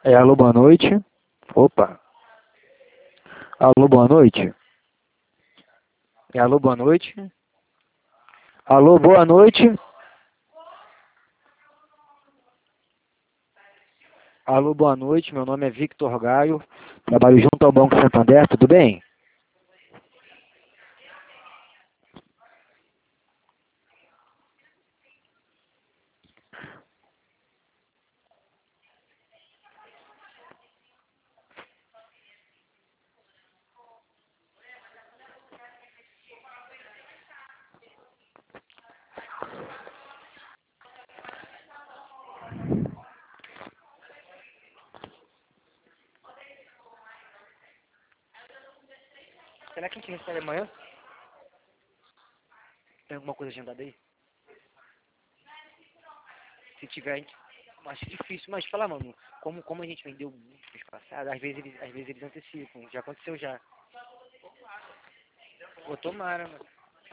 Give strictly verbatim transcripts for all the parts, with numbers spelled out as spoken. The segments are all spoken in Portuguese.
É, alô, boa noite. Opa. Alô, boa noite. É, alô, boa noite. Alô, boa noite. Alô, boa noite. Meu nome é Victor Gaio. Trabalho junto ao Banco Santander. Tudo bem? Será que a gente recebe amanhã? Tem alguma coisa agendada aí? Se tiver, a gente... acho difícil. Mas fala, mano, como, como a gente vendeu muito mês passado, às vezes, eles, às vezes eles antecipam. Já aconteceu já. Pô, tomara, mano.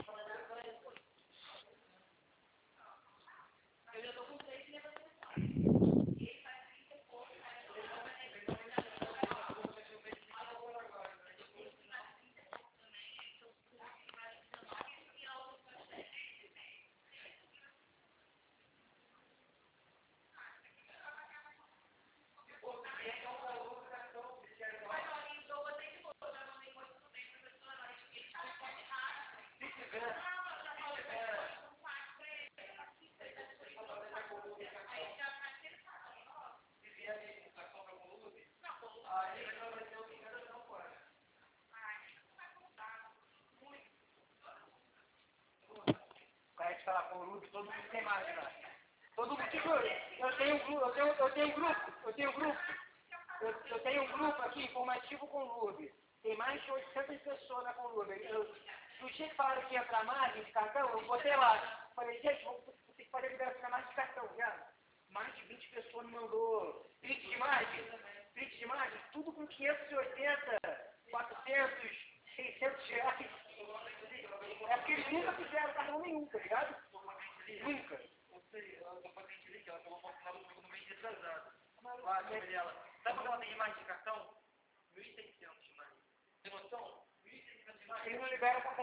Todo mundo tem máquina. Todo mundo, tipo, eu tenho um grupo, eu tenho, eu tenho um grupo, eu tenho um grupo, eu, eu tenho um grupo aqui informativo com o Lube. Tem mais de oitocentas pessoas na Conlube. Eu, no dia que falaram que ia entrar margem de cartão, eu botei lá. Falei, gente, vou ter que fazer liberação da margem de cartão, já. Mais de vinte pessoas me mandou print de margem, print de margem, tudo com quinhentos e oitenta, quatrocentos, seiscentos reais. É porque eles nunca fizeram cartão nenhum, tá ligado? Nunca. Eu sei, eu tô fazendo que ligar, eu vou mostrar o jogo no mês retrasado. Lá, Gabriela. Sabe quando ela tem mais de cartão? mil e seiscentos de mais. Tem noção? mil e seiscentos de mais. Eles não liberam pra